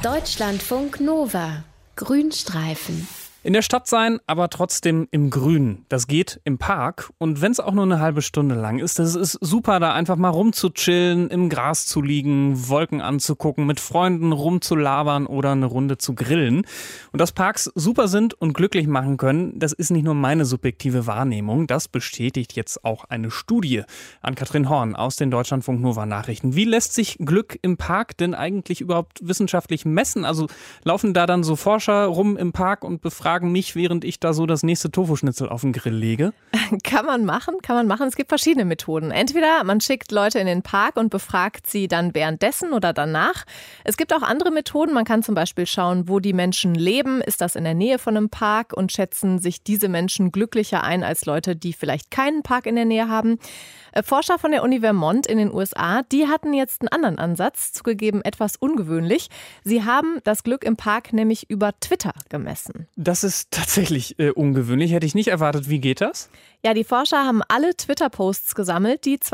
Deutschlandfunk Nova. Grünstreifen. In der Stadt sein, aber trotzdem im Grün. Das geht im Park. Und wenn es auch nur eine halbe Stunde lang ist, das ist super, da einfach mal rumzuchillen, im Gras zu liegen, Wolken anzugucken, mit Freunden rumzulabern oder eine Runde zu grillen. Und dass Parks super sind und glücklich machen können, das ist nicht nur meine subjektive Wahrnehmung. Das bestätigt jetzt auch eine Studie. Ann-Kathrin Horn aus den Deutschlandfunk Nova Nachrichten. Wie lässt sich Glück im Park denn eigentlich überhaupt wissenschaftlich messen? Also laufen da dann so Forscher rum im Park und befragen mich, während ich da so das nächste Tofu-Schnitzel auf den Grill lege? Kann man machen. Es gibt verschiedene Methoden. Entweder man schickt Leute in den Park und befragt sie dann währenddessen oder danach. Es gibt auch andere Methoden. Man kann zum Beispiel schauen, wo die Menschen leben. Ist das in der Nähe von einem Park und schätzen sich diese Menschen glücklicher ein als Leute, die vielleicht keinen Park in der Nähe haben? Forscher von der Uni Vermont in den USA, die hatten jetzt einen anderen Ansatz, zugegeben etwas ungewöhnlich. Sie haben das Glück im Park nämlich über Twitter gemessen. Das ist tatsächlich ungewöhnlich. Hätte ich nicht erwartet. Wie geht das? Ja, die Forscher haben alle Twitter-Posts gesammelt, die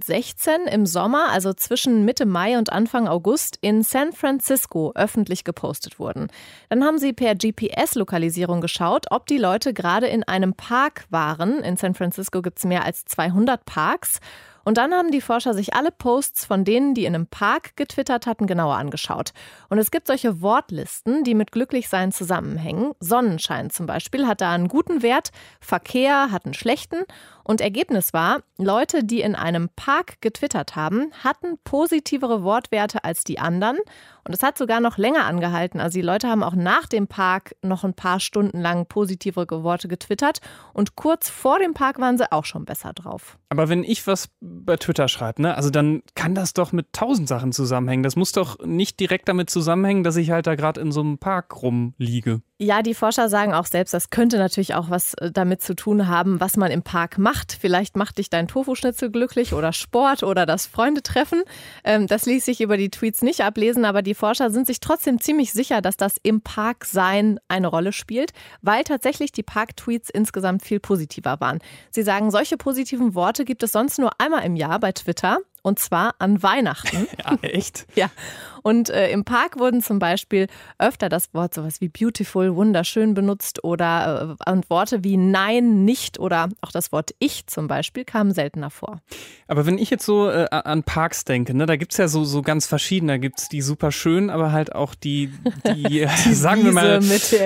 2016 im Sommer, also zwischen Mitte Mai und Anfang August, in San Francisco öffentlich gepostet wurden. Dann haben sie per GPS-Lokalisierung geschaut, ob die Leute gerade in einem Park waren. In San Francisco gibt es mehr als 200 Parks. Und dann haben die Forscher sich alle Posts von denen, die in einem Park getwittert hatten, genauer angeschaut. Und es gibt solche Wortlisten, die mit Glücklichsein zusammenhängen. Sonnenschein zum Beispiel hat da einen guten Wert, Verkehr hat einen schlechten. Und Ergebnis war, Leute, die in einem Park getwittert haben, hatten positivere Wortwerte als die anderen. Und es hat sogar noch länger angehalten. Also die Leute haben auch nach dem Park noch ein paar Stunden lang positivere Worte getwittert. Und kurz vor dem Park waren sie auch schon besser drauf. Aber wenn ich was bei Twitter schreibe, ne, also dann kann das doch mit 1000 Sachen zusammenhängen. Das muss doch nicht direkt damit zusammenhängen, dass ich halt da gerade in so einem Park rumliege. Ja, die Forscher sagen auch selbst, das könnte natürlich auch was damit zu tun haben, was man im Park macht. Vielleicht macht dich dein Tofu-Schnitzel glücklich oder Sport oder das Freundetreffen. Das ließ sich über die Tweets nicht ablesen, aber die Forscher sind sich trotzdem ziemlich sicher, dass das im Parksein eine Rolle spielt, weil tatsächlich die Park-Tweets insgesamt viel positiver waren. Sie sagen, solche positiven Worte gibt es sonst nur einmal im Jahr bei Twitter. Und zwar an Weihnachten. Ja, echt? Ja. Und im Park wurden zum Beispiel öfter das Wort sowas wie beautiful, wunderschön benutzt oder und Worte wie nein, nicht oder auch das Wort ich zum Beispiel kamen seltener vor. Aber wenn ich jetzt so an Parks denke, ne, da gibt es ja so ganz verschiedene. Da gibt es die super schön, aber halt auch die sagen wir mal,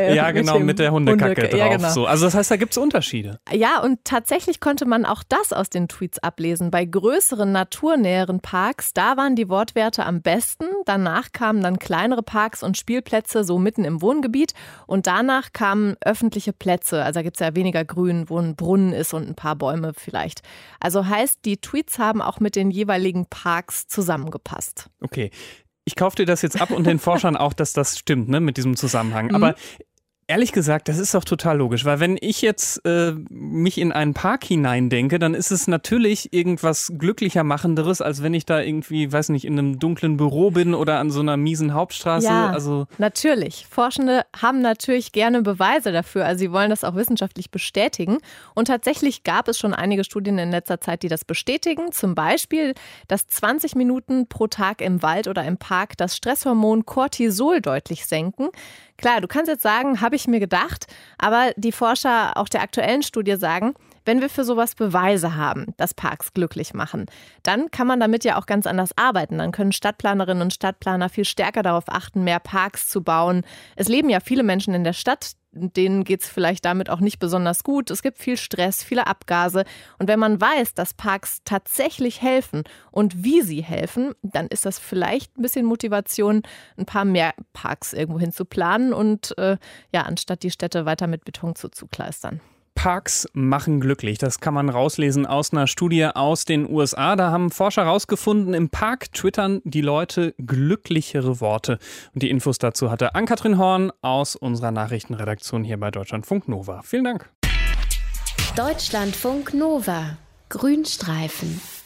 mit der Hundekacke drauf. Ja, genau. So. Also das heißt, da gibt es Unterschiede. Ja, und tatsächlich konnte man auch das aus den Tweets ablesen. Bei größeren naturnäheren Parks, da waren die Wortwerte am besten. Danach kamen dann kleinere Parks und Spielplätze, so mitten im Wohngebiet. Und danach kamen öffentliche Plätze. Also da gibt es ja weniger Grün, wo ein Brunnen ist und ein paar Bäume vielleicht. Also heißt, die Tweets haben auch mit den jeweiligen Parks zusammengepasst. Okay, ich kaufe dir das jetzt ab und den Forschern auch, dass das stimmt, ne, mit diesem Zusammenhang. Aber ehrlich gesagt, das ist doch total logisch, weil wenn ich jetzt mich in einen Park hineindenke, dann ist es natürlich irgendwas glücklicher machenderes, als wenn ich da irgendwie, weiß nicht, in einem dunklen Büro bin oder an so einer miesen Hauptstraße. Ja, also natürlich. Forschende haben natürlich gerne Beweise dafür, also sie wollen das auch wissenschaftlich bestätigen. Und tatsächlich gab es schon einige Studien in letzter Zeit, die das bestätigen. Zum Beispiel, dass 20 Minuten pro Tag im Wald oder im Park das Stresshormon Cortisol deutlich senken. Klar, du kannst jetzt sagen, habe ich mir gedacht, aber die Forscher auch der aktuellen Studie sagen, wenn wir für sowas Beweise haben, dass Parks glücklich machen, dann kann man damit ja auch ganz anders arbeiten. Dann können Stadtplanerinnen und Stadtplaner viel stärker darauf achten, mehr Parks zu bauen. Es leben ja viele Menschen in der Stadt, denen geht es vielleicht damit auch nicht besonders gut. Es gibt viel Stress, viele Abgase. Und wenn man weiß, dass Parks tatsächlich helfen und wie sie helfen, dann ist das vielleicht ein bisschen Motivation, ein paar mehr Parks irgendwo hin zu planen und anstatt die Städte weiter mit Beton zuzukleistern. Parks machen glücklich. Das kann man rauslesen aus einer Studie aus den USA. Da haben Forscher rausgefunden, im Park twittern die Leute glücklichere Worte. Und die Infos dazu hatte Ann-Kathrin Horn aus unserer Nachrichtenredaktion hier bei Deutschlandfunk Nova. Vielen Dank. Deutschlandfunk Nova. Grünstreifen.